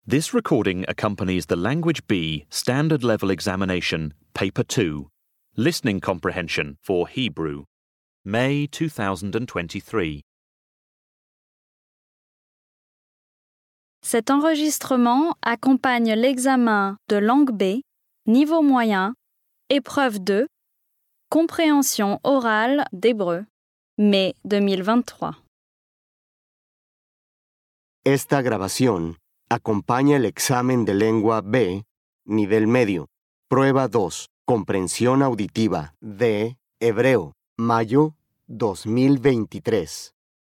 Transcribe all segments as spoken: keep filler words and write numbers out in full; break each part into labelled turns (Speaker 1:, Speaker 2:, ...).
Speaker 1: This recording accompanies the Language B Standard Level Examination, Paper two, Listening Comprehension for Hebrew, May two thousand twenty-three.
Speaker 2: Cet enregistrement accompagne l'examen de langue B, niveau moyen, épreuve deux, compréhension orale d'hébreu, mai deux mille vingt-trois.
Speaker 3: Esta grabación acompaña el examen de lengua B, nivel medio, prueba dos, comprensión auditiva de hebreo, mayo dos mil veintitrés.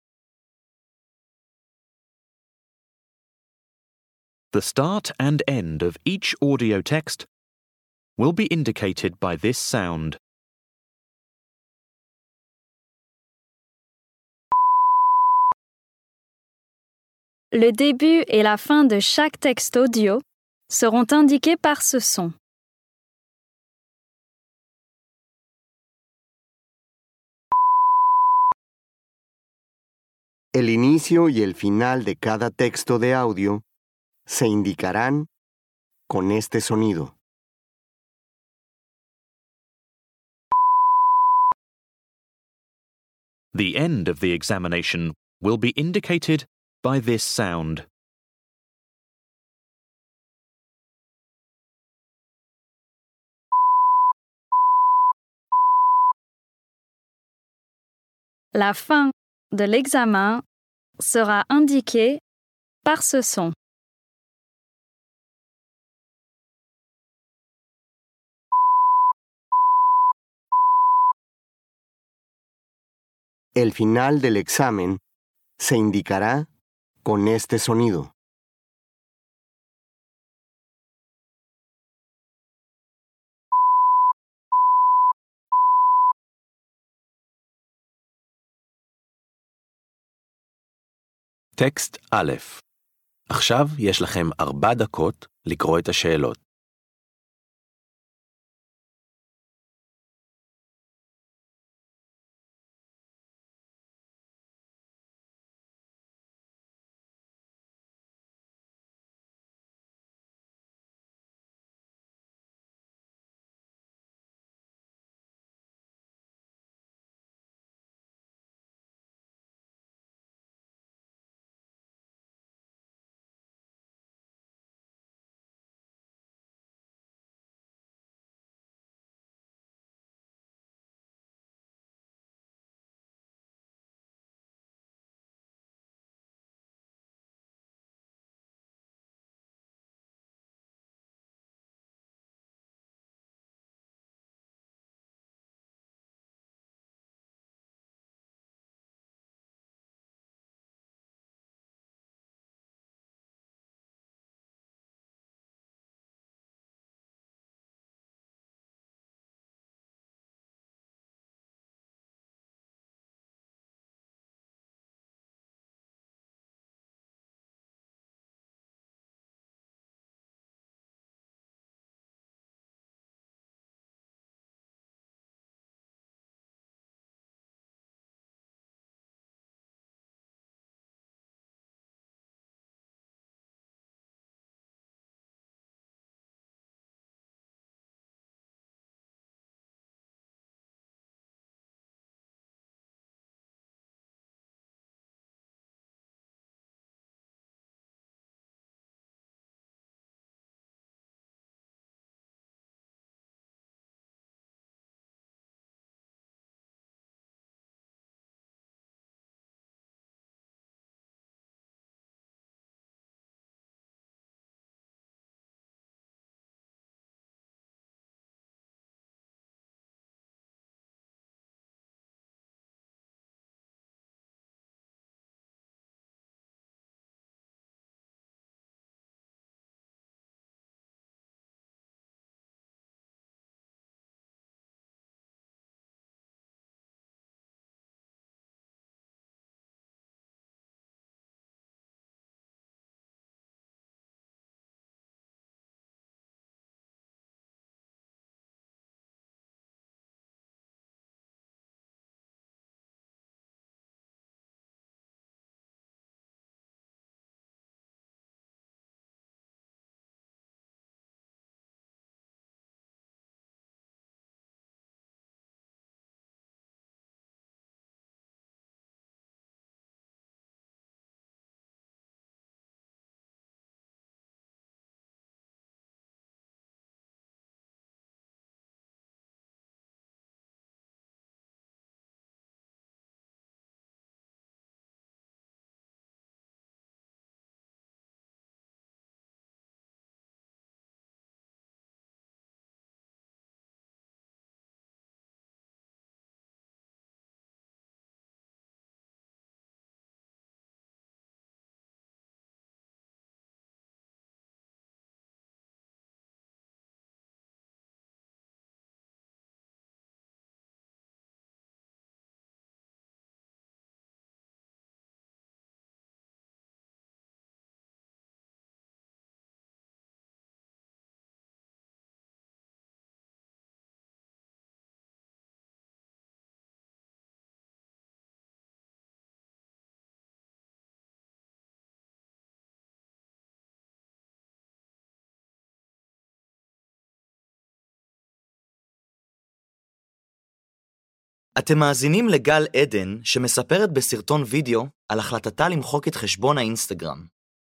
Speaker 1: The start and end of each audio text will be indicated by this sound.
Speaker 2: Le début et la fin de chaque texte audio seront indiqués par ce son.
Speaker 3: El inicio y el final de cada texto de audio se indicarán con este sonido.
Speaker 1: The end of the examination will be indicated by this sound.
Speaker 2: La fin de l'examen sera indiquée par ce son.
Speaker 3: El final del examen se indicará con este sonido.
Speaker 4: טקסט א', עכשיו יש לכם ארבע דקות לקרוא את השאלות.
Speaker 5: אתם מאזינים לגל עדן שמספרת בסרטון וידאו על החלטתה למחוק את חשבון האינסטגרם.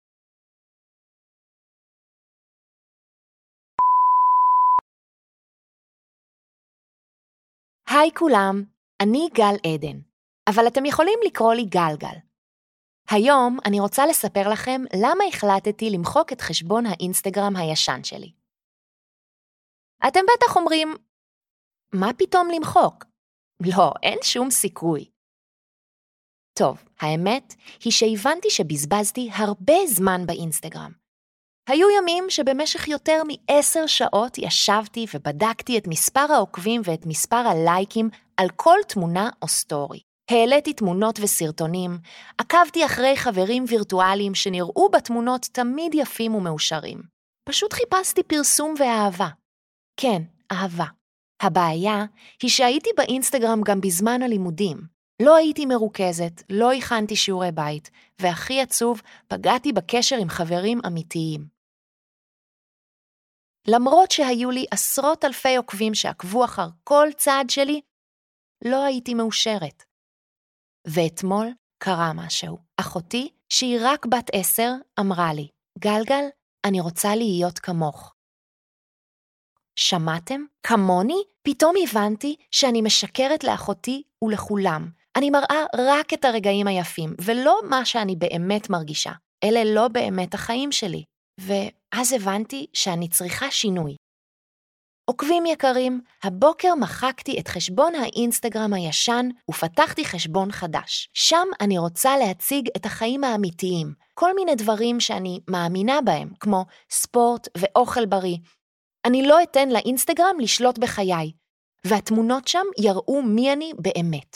Speaker 6: היי כולם, אני גל עדן, אבל אתם יכולים לקרוא לי גלגל. היום אני רוצה לספר לכם למה החלטתי למחוק את חשבון האינסטגרם הישן שלי. אתם בטח אומרים, מה פתאום למחוק? לא, אין שום סיכוי. טוב, האמת היא שהבנתי שבזבזתי הרבה זמן באינסטגרם. היו ימים שבמשך יותר מעשר שעות ישבתי ובדקתי את מספר העוקבים ואת מספר הלייקים על כל תמונה או סטורי. העליתי תמונות וסרטונים, עקבתי אחרי חברים וירטואליים שנראו בתמונות תמיד יפים ומאושרים. פשוט חיפשתי פרסום ואהבה. כן, אהבה. הבעיה היא שהייתי באינסטגרם גם בזמן הלימודים. לא הייתי מרוכזת, לא הכנתי שיעורי בית, והכי עצוב, פגעתי בקשר עם חברים אמיתיים. למרות שהיו לי עשרות אלפי עוקבים שעקבו אחר כל צעד שלי, לא הייתי מאושרת. ואתמול קרה משהו. אחותי, שהיא רק בת עשר, אמרה לי, גלגל, אני רוצה להיות כמוך. שמעתם? כמוני? פתאום הבנתי שאני משקרת לאחותי ולכולם. אני מראה רק את הרגעים היפים, ולא מה שאני באמת מרגישה. אלה לא באמת החיים שלי. ואז הבנתי שאני צריכה שינוי. עוקבים יקרים, הבוקר מחקתי את חשבון האינסטגרם הישן ופתחתי חשבון חדש. שם אני רוצה להציג את החיים האמיתיים, כל מיני דברים שאני מאמינה בהם, כמו ספורט ואוכל בריא. אני לא אתן לאינסטגרם לשלוט בחיי, והתמונות שם יראו מי אני באמת.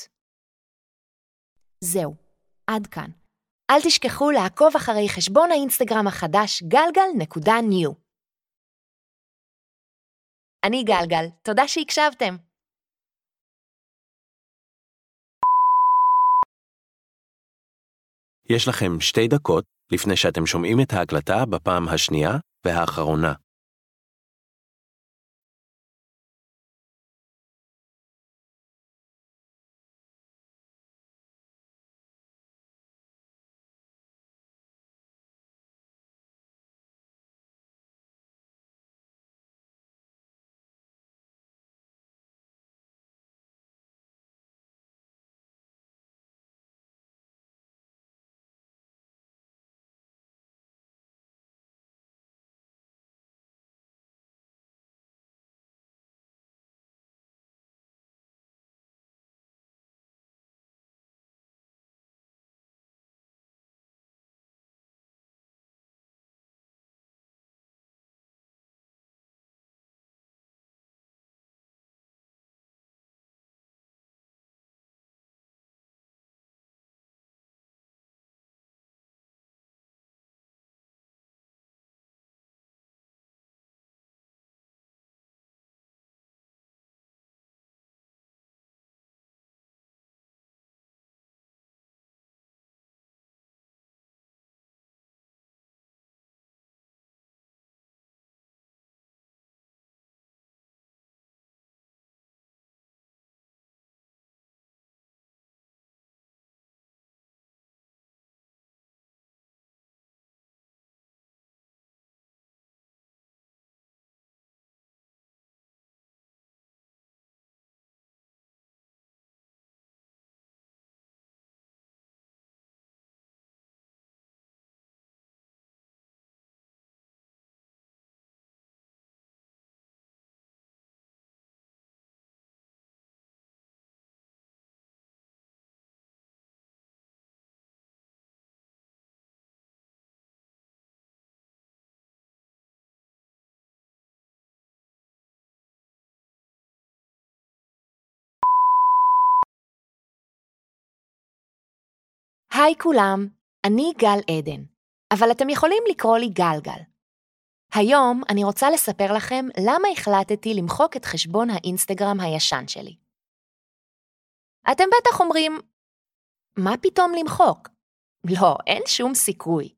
Speaker 6: זהו, עד כאן. אל תשכחו לעקוב אחרי חשבון האינסטגרם החדש גלגל נקודה ניו. אני גלגל, תודה שהקשבתם.
Speaker 4: יש לכם שתי דקות לפני שאתם שומעים את ההקלטה בפעם השנייה והאחרונה.
Speaker 6: היי כולם, אני גל עדן, אבל אתם יכולים לקרוא לי גלגל. היום אני רוצה לספר לכם למה החלטתי למחוק את חשבון האינסטגרם הישן שלי. אתם בטח אומרים, מה פתאום למחוק? לא, אין שום סיכוי.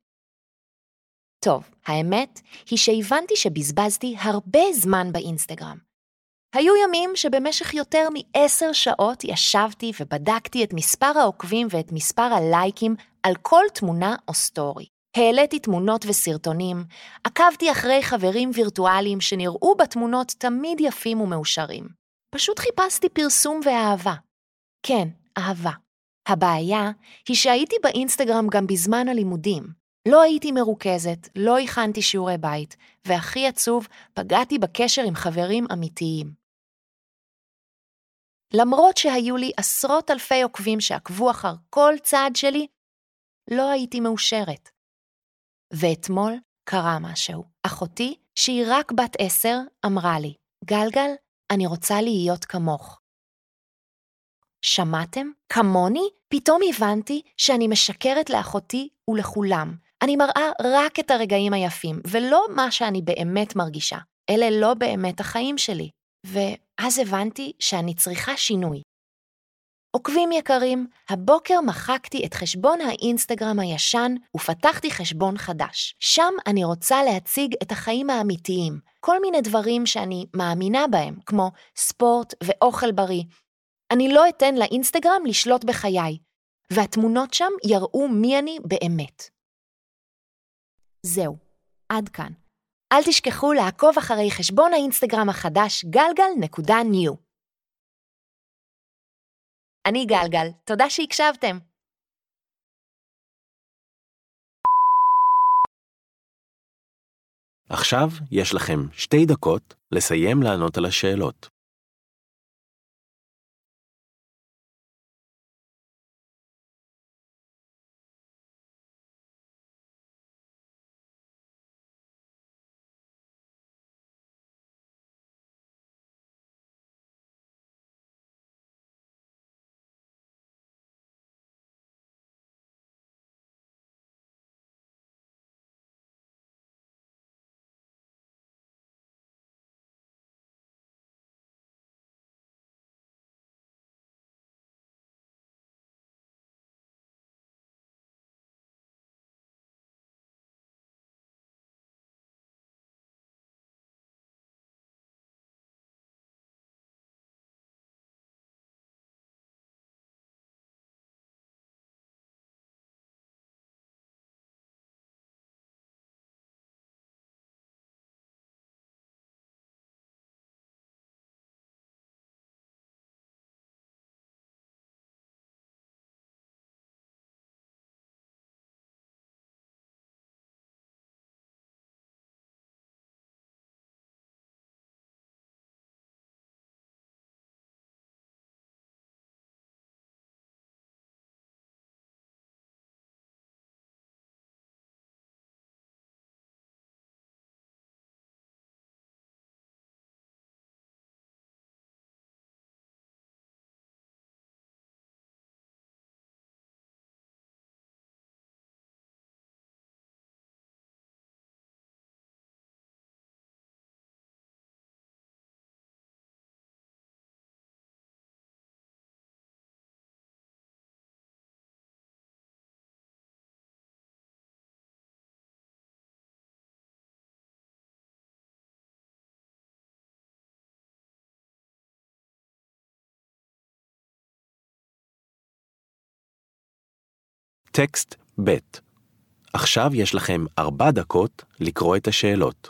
Speaker 6: טוב, האמת היא שהבנתי שבזבזתי הרבה זמן באינסטגרם. היו ימים שבמשך יותר מעשר שעות ישבתי ובדקתי את מספר העוקבים ואת מספר הלייקים על כל תמונה או סטורי. העליתי תמונות וסרטונים, עקבתי אחרי חברים וירטואליים שנראו בתמונות תמיד יפים ומאושרים. פשוט חיפשתי פרסום ואהבה. כן, אהבה. הבעיה היא שהייתי באינסטגרם גם בזמן הלימודים. לא הייתי מרוכזת, לא הכנתי שיעורי בית, והכי עצוב, פגעתי בקשר עם חברים אמיתיים. למרות שהיו לי עשרות אלפי עוקבים שעקבו אחר כל צעד שלי, לא הייתי מאושרת. ואתמול קרה משהו. אחותי, שהיא רק בת עשר, אמרה לי, גלגל, אני רוצה להיות כמוך. שמעתם? כמוני? פתאום הבנתי שאני משקרת לאחותי ולכולם. אני מראה רק את הרגעים היפים, ולא מה שאני באמת מרגישה. אלה לא באמת החיים שלי. ואז הבנתי שאני צריכה שינוי. עוקבים יקרים, הבוקר מחקתי את חשבון האינסטגרם הישן ופתחתי חשבון חדש. שם אני רוצה להציג את החיים האמיתיים, כל מיני דברים שאני מאמינה בהם, כמו ספורט ואוכל בריא. אני לא אתן לאינסטגרם לשלוט בחיי, והתמונות שם יראו מי אני באמת. זהו, עד כאן. אל תשכחו לעקוב אחרי חשבון האינסטגרם החדש גלגל נקודה ניו. אני גלגל, תודה שהקשבתם.
Speaker 4: עכשיו יש לכם שתי דקות לסיים לענות על השאלות. טקסט ב'. עכשיו יש לכם ארבע דקות לקרוא את השאלות.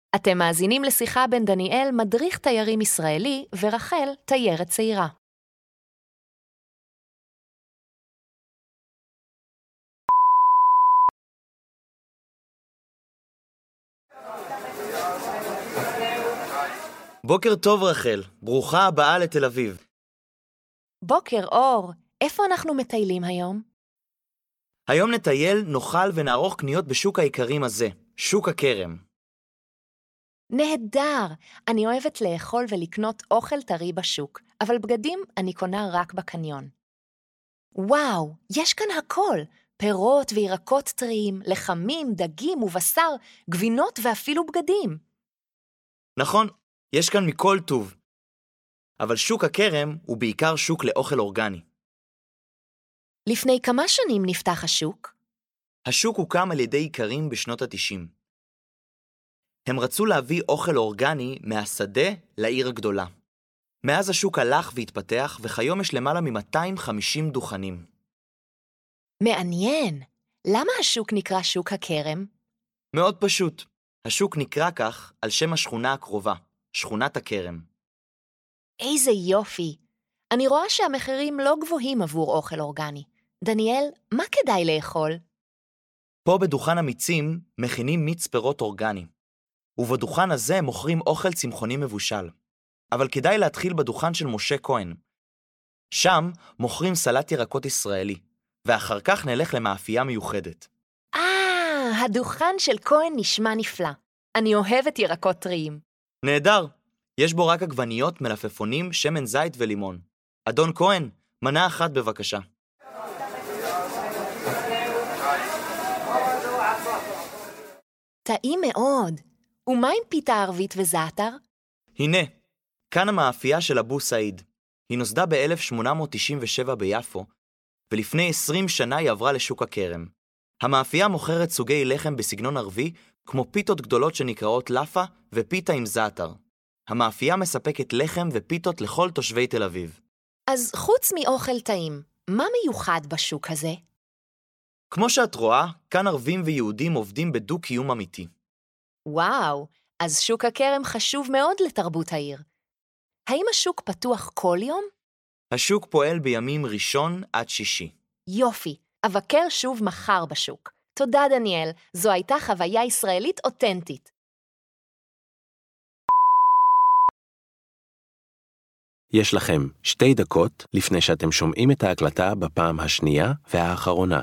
Speaker 6: אתם מאזינים לשיחה בין דניאל, מדריך תיירים ישראלי, ורחל, תיירת צעירה.
Speaker 5: בוקר טוב רחל, ברוכה הבאה לתל אביב.
Speaker 6: בוקר אור, איפה אנחנו מטיילים היום?
Speaker 5: היום נטייל, נאכל ונערוך קניות בשוק האיכרים הזה, שוק הכרם.
Speaker 6: נהדר! אני אוהבת לאכול ולקנות אוכל טרי בשוק, אבל בגדים אני קונה רק בקניון. וואו, יש כאן הכל! פירות וירקות טריים, לחמים, דגים ובשר, גבינות ואפילו בגדים.
Speaker 5: נכון, יש כאן מכל טוב. אבל שוק הכרם הוא בעיקר שוק לאוכל אורגני.
Speaker 6: לפני כמה שנים נפתח השוק?
Speaker 5: השוק הוקם על ידי איכרים בשנות ה-תשעים. הם רצו להביא אוכל אורגני מהשדה לעיר הגדולה. מאז השוק הלך והתפתח, וכיום יש למעלה מ-מאתיים וחמישים דוכנים.
Speaker 6: מעניין! למה השוק נקרא שוק הכרם?
Speaker 5: מאוד פשוט. השוק נקרא כך על שם השכונה הקרובה, שכונת הכרם.
Speaker 6: איזה יופי! אני רואה שהמחירים לא גבוהים עבור אוכל אורגני. דניאל, מה כדאי לאכול?
Speaker 5: פה בדוכן המיצים מכינים מיץ פירות אורגני. ובדוכן הזה מוכרים אוכל צמחוני מבושל. אבל כדאי להתחיל בדוכן של משה כהן. שם מוכרים סלט ירקות ישראלי, ואחר כך נלך למאפייה מיוחדת.
Speaker 6: אה, הדוכן של כהן נשמע נפלא. אני אוהבת ירקות טריים.
Speaker 5: נהדר! יש בו רק עגבניות, מלפפונים, שמן זית ולימון. אדון כהן, מנה אחת בבקשה.
Speaker 6: טעים מאוד. ומה עם פיתה ערבית וזעתר?
Speaker 5: הנה, כאן המאפייה של אבו סעיד. היא נוסדה ב-אלף שמונה מאות תשעים ושבע ביפו, ולפני עשרים שנה היא עברה לשוק הכרם. המאפייה מוכרת סוגי לחם בסגנון ערבי, כמו פיתות גדולות שנקראות לפה ופיתה עם זעתר. המאפייה מספקת לחם ופיתות לכל תושבי תל אביב.
Speaker 6: אז חוץ מאוכל טעים, מה מיוחד בשוק הזה?
Speaker 5: כמו שאת רואה, כאן ערבים ויהודים עובדים בדו-קיום אמיתי.
Speaker 6: וואו, אז שוק הכרם חשוב מאוד לתרבות העיר. האם השוק פתוח כל יום?
Speaker 5: השוק פועל בימים ראשון עד שישי.
Speaker 6: יופי, אבקר שוב מחר בשוק. תודה דניאל, זו הייתה חוויה ישראלית אותנטית.
Speaker 4: יש לכם שתי דקות לפני שאתם שומעים את ההקלטה בפעם השנייה והאחרונה.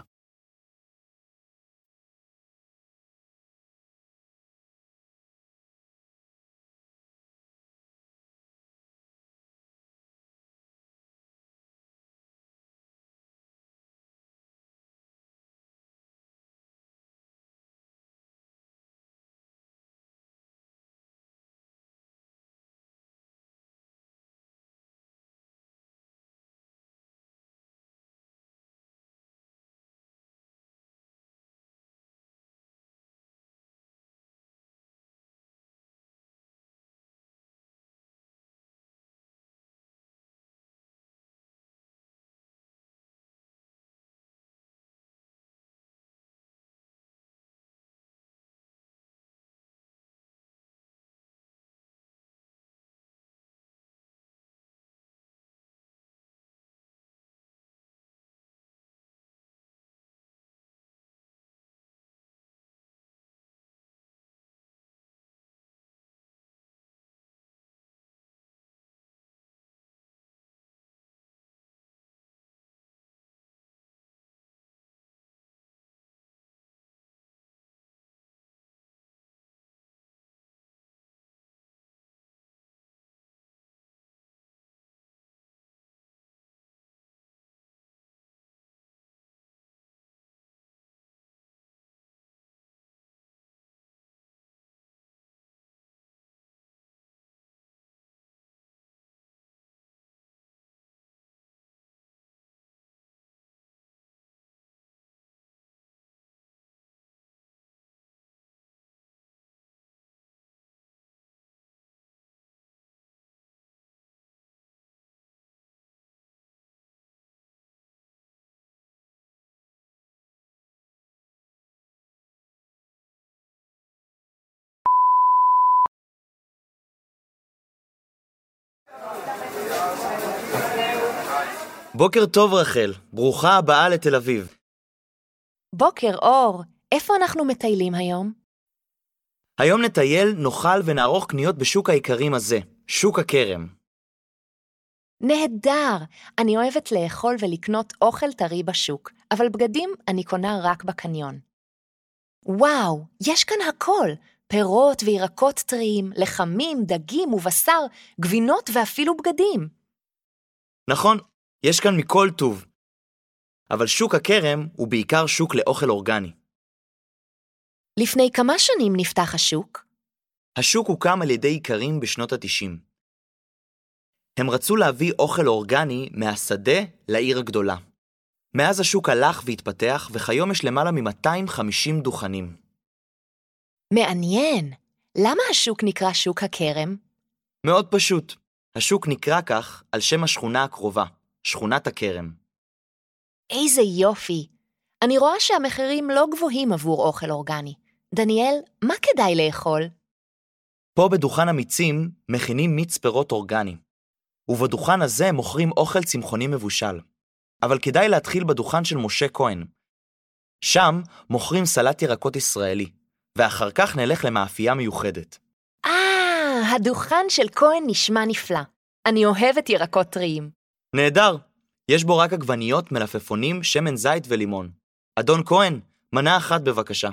Speaker 5: בוקר טוב רחל, ברוכה הבאה לתל אביב.
Speaker 6: בוקר אור, איפה אנחנו מטיילים היום?
Speaker 5: היום נטייל, נאכל ונערוך קניות בשוק האיכרים הזה, שוק הכרם.
Speaker 6: נהדר! אני אוהבת לאכול ולקנות אוכל טרי בשוק, אבל בגדים אני קונה רק בקניון. וואו, יש כאן הכל! פירות וירקות טריים, לחמים, דגים ובשר, גבינות ואפילו בגדים.
Speaker 5: נכון, יש כאן מכל טוב. אבל שוק הכרם הוא בעיקר שוק לאוכל אורגני.
Speaker 6: לפני כמה שנים נפתח השוק?
Speaker 5: השוק הוקם על ידי איכרים בשנות ה-תשעים. הם רצו להביא אוכל אורגני מהשדה לעיר הגדולה. מאז השוק הלך והתפתח, וכיום יש למעלה מ-מאתיים וחמישים דוכנים.
Speaker 6: מעניין. למה השוק נקרא שוק הכרם?
Speaker 5: מאוד פשוט. השוק נקרא כך על שם השכונה הקרובה, שכונת הכרם.
Speaker 6: איזה יופי. אני רואה שהמחירים לא גבוהים עבור אוכל אורגני. דניאל, מה כדאי לאכול?
Speaker 5: פה בדוכן המיצים מכינים מיץ פירות אורגני. ובדוכן הזה מוכרים אוכל צמחוני מבושל. אבל כדאי להתחיל בדוכן של משה כהן. שם מוכרים סלט ירקות ישראלי, ואחר כך נלך למאפייה מיוחדת.
Speaker 6: אה, הדוכן של כהן נשמע נפלא. אני אוהבת ירקות טריים.
Speaker 5: נהדר. יש בו רק עגבניות, מלפפונים, שמן זית ולימון. אדון כהן, מנה אחת בבקשה.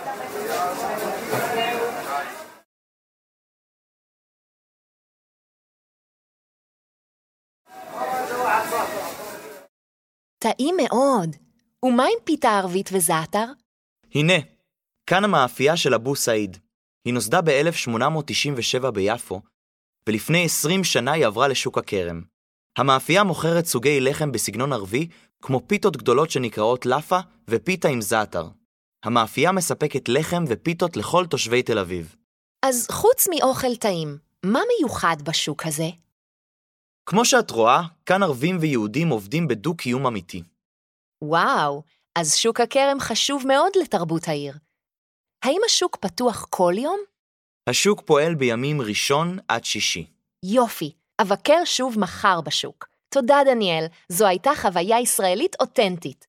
Speaker 6: טעים מאוד. ומה עם פיתה ערבית וזעתר?
Speaker 5: הנה, כאן המאפייה של אבו סעיד. היא נוסדה ב-אלף שמונה מאות תשעים ושבע ביפו, ולפני עשרים שנה היא עברה לשוק הכרם. המאפייה מוכרת סוגי לחם בסגנון ערבי, כמו פיתות גדולות שנקראות לפה ופיתה עם זעתר. המאפייה מספקת לחם ופיתות לכל תושבי תל אביב.
Speaker 6: אז חוץ מאוכל טעים, מה מיוחד בשוק הזה?
Speaker 5: כמו שאת רואה, כאן ערבים ויהודים עובדים בדו-קיום אמיתי.
Speaker 6: וואו, אז שוק הכרם חשוב מאוד לתרבות העיר. האם השוק פתוח כל יום?
Speaker 5: השוק פועל בימים ראשון עד שישי.
Speaker 6: יופי, אבקר שוב מחר בשוק. תודה דניאל, זו הייתה חוויה ישראלית אותנטית.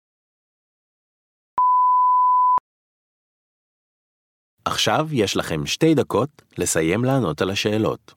Speaker 4: עכשיו יש לכם שתי דקות לסיים לענות על השאלות.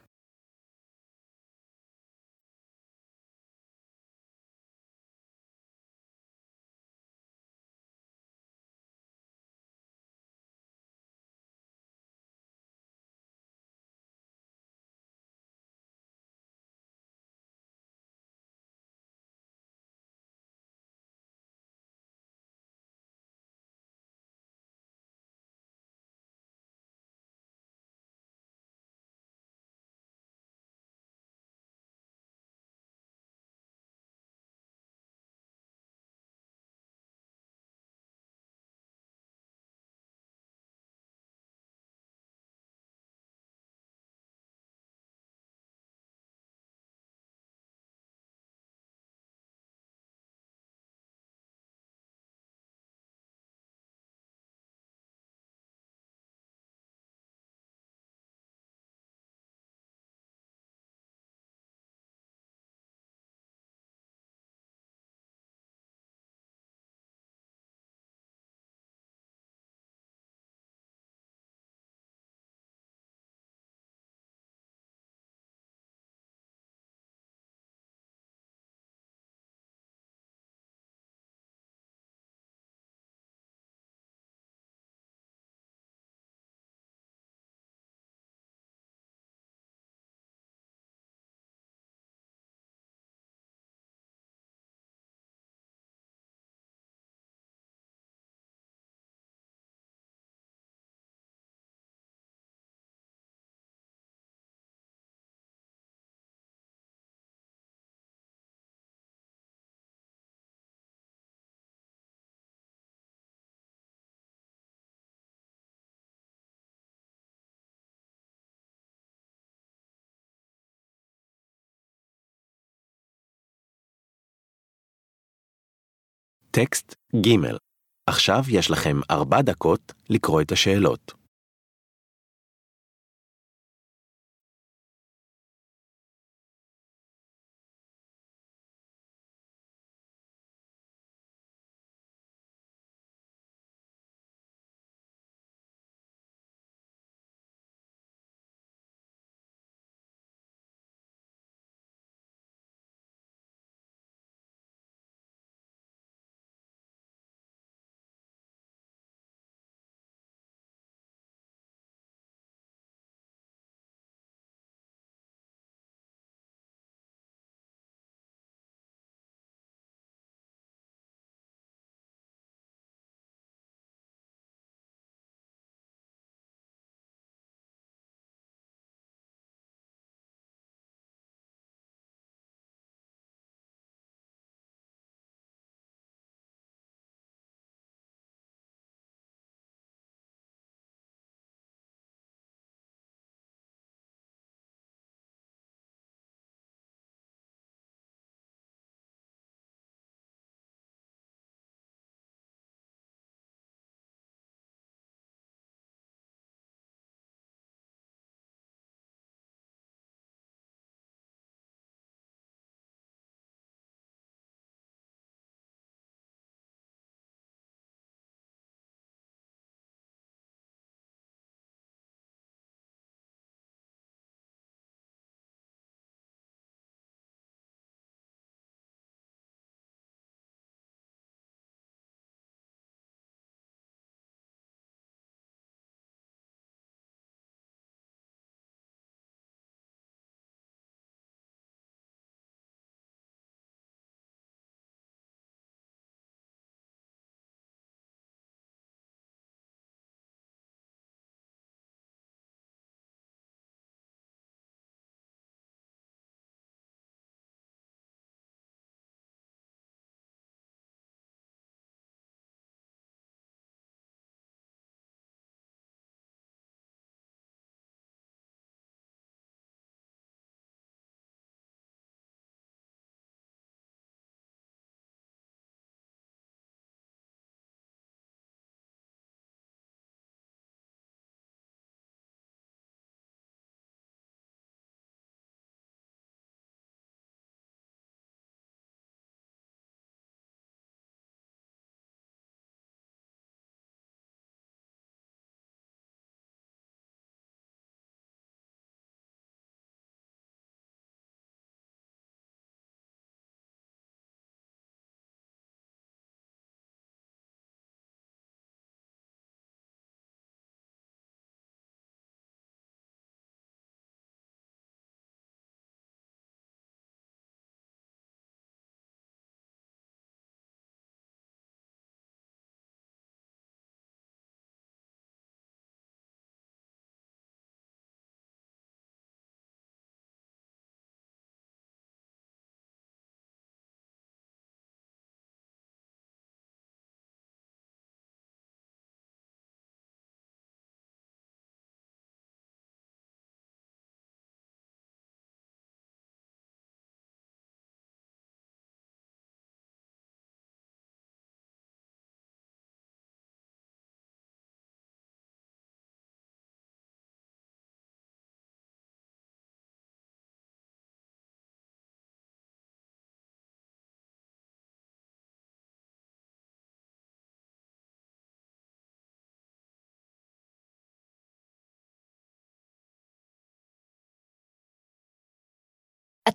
Speaker 4: טקסט ג' עכשיו יש לכם ארבע דקות לקרוא את השאלות.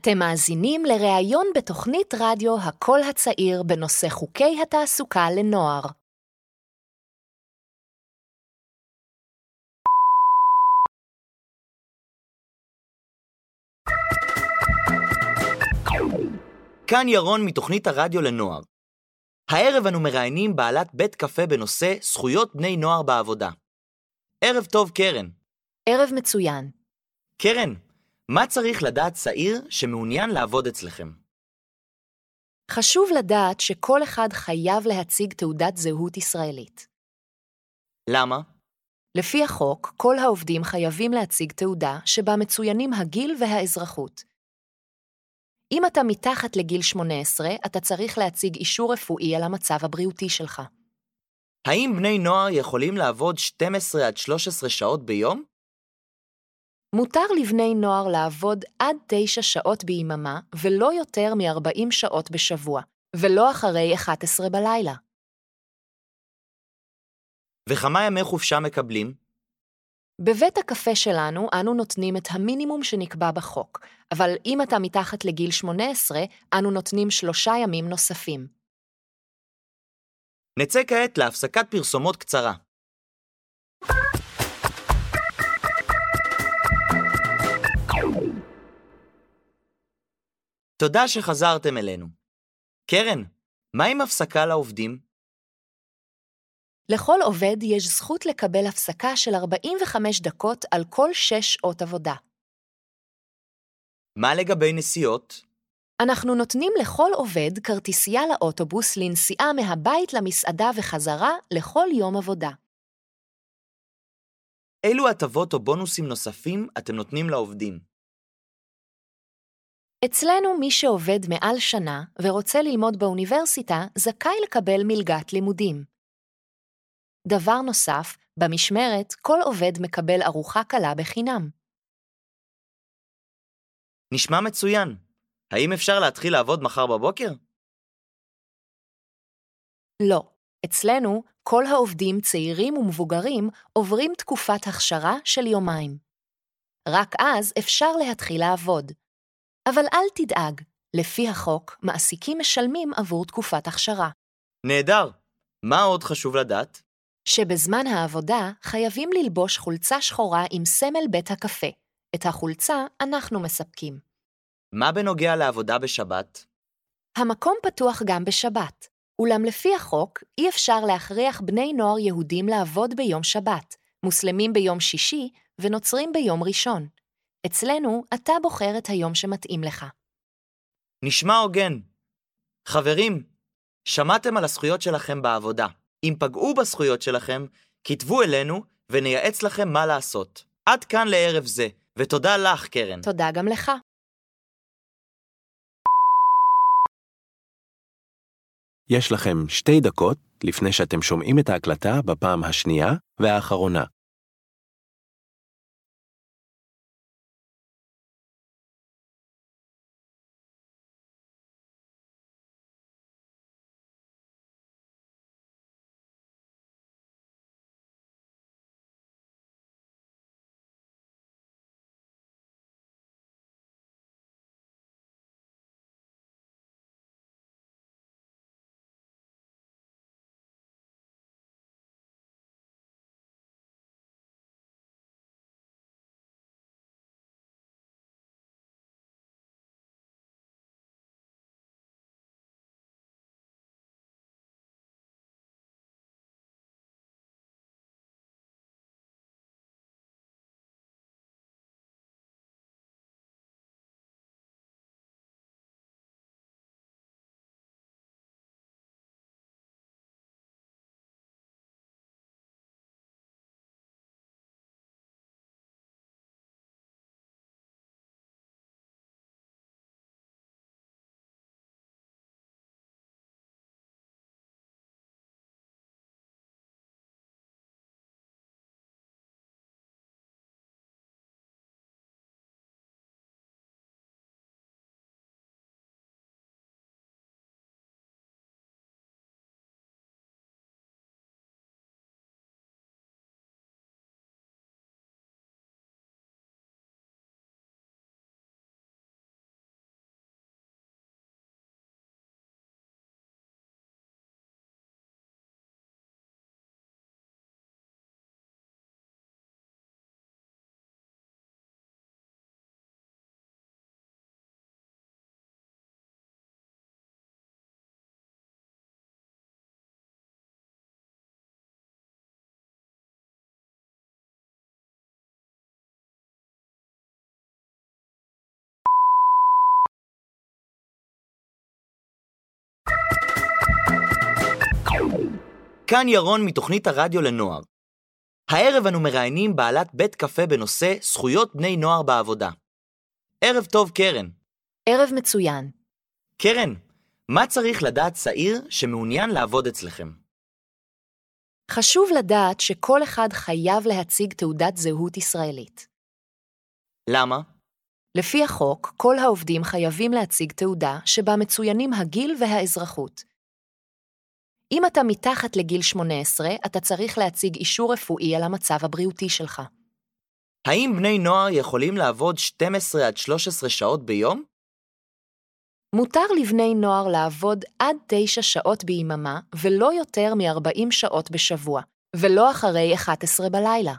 Speaker 6: אתם מאזינים לראיון בתוכנית רדיו הקול הצעיר בנושא חוקי התעסוקה לנוער.
Speaker 5: כאן ירון מתוכנית הרדיו לנוער. הערב אנו מראיינים בעלת בית קפה בנושא זכויות בני נוער בעבודה. ערב טוב, קרן.
Speaker 6: ערב מצוין.
Speaker 5: קרן, מה צריך לדעת צעיר שמעוניין לעבוד אצלכם?
Speaker 6: חשוב לדעת שכל אחד חייב להציג תעודת זהות ישראלית.
Speaker 5: למה?
Speaker 6: לפי החוק, כל העובדים חייבים להציג תעודה שבה מצוינים הגיל והאזרחות. אם אתה מתחת לגיל שמונה עשרה, אתה צריך להציג אישור רפואי על המצב הבריאותי שלך.
Speaker 5: האם בני נוער יכולים לעבוד שתים עשרה עד שלוש עשרה שעות ביום?
Speaker 6: מותר לבני נוער לעבוד עד תשע שעות ביממה, ולא יותר מ-ארבעים שעות בשבוע, ולא אחרי אחת עשרה בלילה.
Speaker 5: וכמה ימי חופשה מקבלים?
Speaker 6: בבית הקפה שלנו אנו נותנים את המינימום שנקבע בחוק, אבל אם אתה מתחת לגיל שמונה עשרה, אנו נותנים שלושה ימים נוספים.
Speaker 5: נצא כעת להפסקת פרסומות קצרה. תודה שחזרתם אלינו. קרן, מה עם הפסקה לעובדים?
Speaker 6: לכל עובד יש זכות לקבל הפסקה של ארבעים וחמש דקות על כל שש שעות עבודה.
Speaker 5: מה לגבי נסיעות?
Speaker 6: אנחנו נותנים לכל עובד כרטיסייה לאוטובוס לנסיעה מהבית למסעדה וחזרה לכל יום עבודה.
Speaker 5: אילו הטבות או בונוסים נוספים אתם נותנים לעובדים?
Speaker 6: אצלנו מי שעובד מעל שנה ורוצה ללמוד באוניברסיטה זכאי לקבל מלגת לימודים. דבר נוסף, במשמרת כל עובד מקבל ארוחה קלה בחינם.
Speaker 5: נשמע מצוין. האם אפשר להתחיל לעבוד מחר בבוקר?
Speaker 6: לא. אצלנו כל העובדים צעירים ומבוגרים עוברים תקופת הכשרה של יומיים. רק אז אפשר להתחיל לעבוד. אבל אל תדאג, לפי החוק מעסיקים משלמים עבור תקופת הכשרה.
Speaker 5: נהדר. מה עוד חשוב לדעת?
Speaker 6: שבזמן העבודה חייבים ללבוש חולצה שחורה עם סמל בית הקפה. את החולצה אנחנו מספקים.
Speaker 5: מה בנוגע לעבודה בשבת?
Speaker 6: המקום פתוח גם בשבת, אולם לפי החוק אי אפשר להכריח בני נוער יהודים לעבוד ביום שבת, מוסלמים ביום שישי ונוצרים ביום ראשון. אצלנו אתה בוחר את היום שמתאים לך.
Speaker 5: נשמע הוגן. חברים, שמעתם על הזכויות שלכם בעבודה. אם פגעו בזכויות שלכם, כתבו אלינו ונייעץ לכם מה לעשות. עד כאן לערב זה, ותודה לך, קרן.
Speaker 6: תודה גם לך.
Speaker 4: יש לכם שתי דקות לפני שאתם שומעים את ההקלטה בפעם השנייה והאחרונה.
Speaker 5: כאן ירון מתוכנית הרדיו לנוער. הערב אנו מראיינים בעלת בית קפה בנושא זכויות בני נוער בעבודה. ערב טוב, קרן.
Speaker 6: ערב מצוין.
Speaker 5: קרן, מה צריך לדעת צעיר שמעוניין לעבוד אצלכם?
Speaker 6: חשוב לדעת שכל אחד חייב להציג תעודת זהות ישראלית.
Speaker 5: למה?
Speaker 6: לפי החוק, כל העובדים חייבים להציג תעודה שבה מצוינים הגיל והאזרחות. אם אתה מתחת לגיל שמונה עשרה, אתה צריך להציג אישור רפואי על המצב הבריאותי שלך.
Speaker 5: האם בני נוער יכולים לעבוד שתים עשרה עד שלוש עשרה שעות ביום?
Speaker 6: מותר לבני נוער לעבוד עד תשע שעות ביממה ולא יותר מ-ארבעים שעות בשבוע, ולא אחרי אחת עשרה בלילה.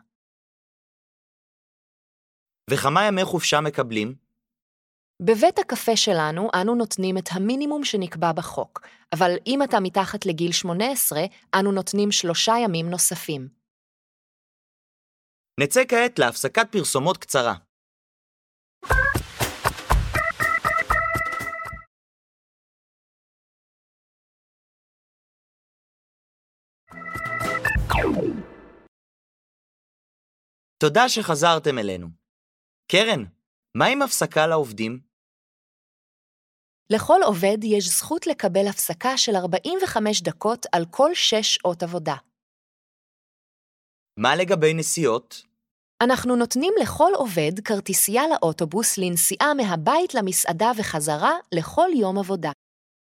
Speaker 5: וכמה ימי חופשה מקבלים?
Speaker 6: בבית הקפה שלנו אנו נותנים את המינימום שנקבע בחוק, אבל אם אתה מתחת לגיל שמונה עשרה, אנו נותנים שלושה ימים נוספים.
Speaker 5: נצא כעת להפסקת פרסומות קצרה. תודה שחזרתם אלינו. קרן, מה עם הפסקה לעובדים?
Speaker 6: לכל עובד יש זכות לקבל הפסקה של ארבעים וחמש דקות על כל שש שעות עבודה.
Speaker 5: מה לגבי נסיעות?
Speaker 6: אנחנו נותנים לכל עובד כרטיסייה לאוטובוס לנסיעה מהבית למסעדה וחזרה לכל יום עבודה.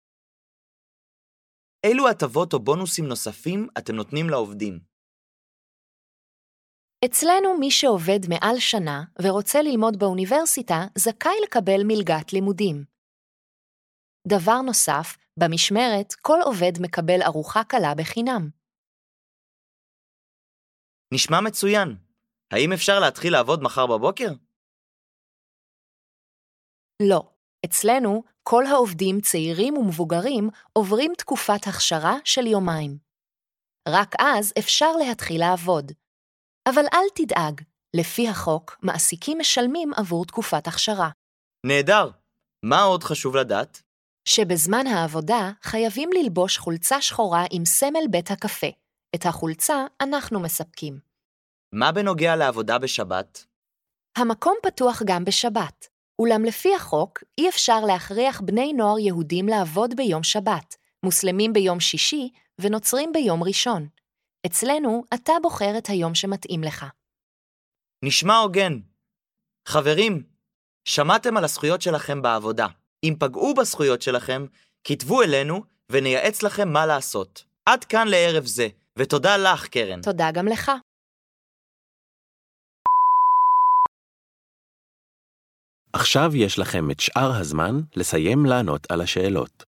Speaker 5: אילו הטבות או בונוסים נוספים אתם נותנים לעובדים?
Speaker 6: אצלנו מי שעובד מעל שנה ורוצה ללמוד באוניברסיטה זכאי לקבל מלגת לימודים. דבר נוסף, במשמרת כל עובד מקבל ארוחה קלה בחינם.
Speaker 5: נשמע מצוין. האם אפשר להתחיל לעבוד מחר בבוקר?
Speaker 6: לא. אצלנו כל העובדים צעירים ומבוגרים עוברים תקופת הכשרה של יומיים. רק אז אפשר להתחיל לעבוד. אבל אל תדאג, לפי החוק מעסיקים משלמים עבור תקופת הכשרה.
Speaker 5: נהדר. מה עוד חשוב לדעת?
Speaker 6: שבזמן העבודה חייבים ללבוש חולצה שחורה עם סמל בית הקפה. את החולצה אנחנו מספקים.
Speaker 5: מה בנוגע לעבודה בשבת?
Speaker 6: המקום פתוח גם בשבת, אולם לפי החוק אי אפשר להכריח בני נוער יהודים לעבוד ביום שבת, מוסלמים ביום שישי ונוצרים ביום ראשון. אצלנו אתה בוחר את היום שמתאים לך.
Speaker 5: נשמע הוגן. חברים, שמעתם על הזכויות שלכם בעבודה. אם פגעו בזכויות שלכם, כתבו אלינו ונייעץ לכם מה לעשות. עד כאן לערב זה, ותודה לך, קרן.
Speaker 6: תודה גם לך.
Speaker 4: עכשיו יש לכם את שאר הזמן לסיים לענות על השאלות.